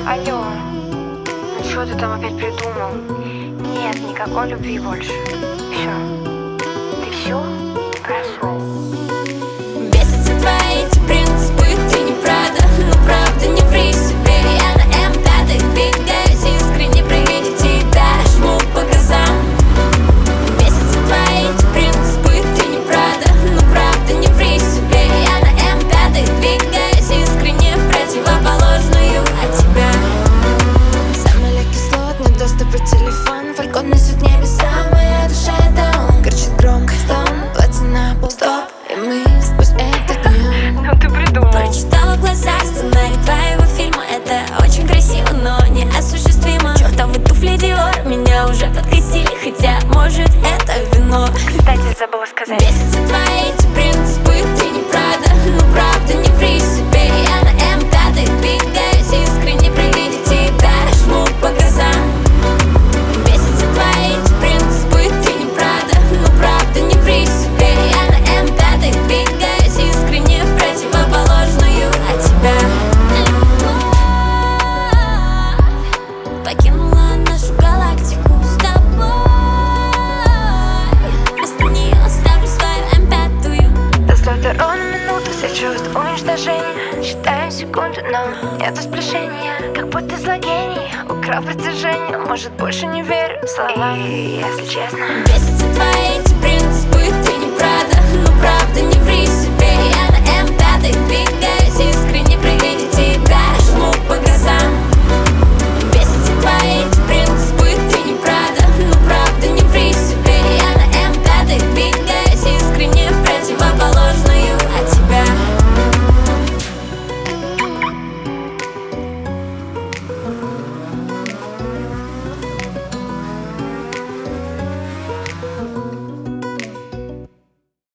Алло, ну что ты там опять придумал? Нет, никакой любви больше. Все. Ты все прошел. Бесятся твои эти принципы, ты не правда, ну правда не ври себе. Я на М5 двигаюсь искренне при виде тебя, жму по газам. Бесятся твои эти принципы, ты не правда, ну правда не ври себе. Я на М5 двигаюсь искренне в противоположную от тебя. Самый легкий кислотный доступ и телефон, фальконный свет небеса, моя душа это он. Кричит громко стон, платье на пол, стоп, и мы сквозь это днем. Ну ты придумал. Прочитала в глазах сценарий твоего фильма. Это очень красиво, но неосуществимо. Чёртовы туфли Dior меня уже подкосили, хотя, может, это вино. Кстати, забыла сказать. Бесятся твои эти принципы, ты не правда, ну правда не ври себе. Я на М5 двигаюсь искренне при виде тебя, жму по газам. Бесятся твои эти принципы, ты не правда, ну правда не ври себе. Я на М5 двигаюсь искренне в противоположную от тебя. Любовь покинула нашу галактику с тобой. Вместо нее оставлю свою М5. До 102 минуты все чувств уничтожения. Считаю секунды, но нету сближения. Как будто злой гений украл притяжение. Может, больше не верю словам. И если честно, Бесятся твои эти принципы, ты не правда, ну правда не ври себе.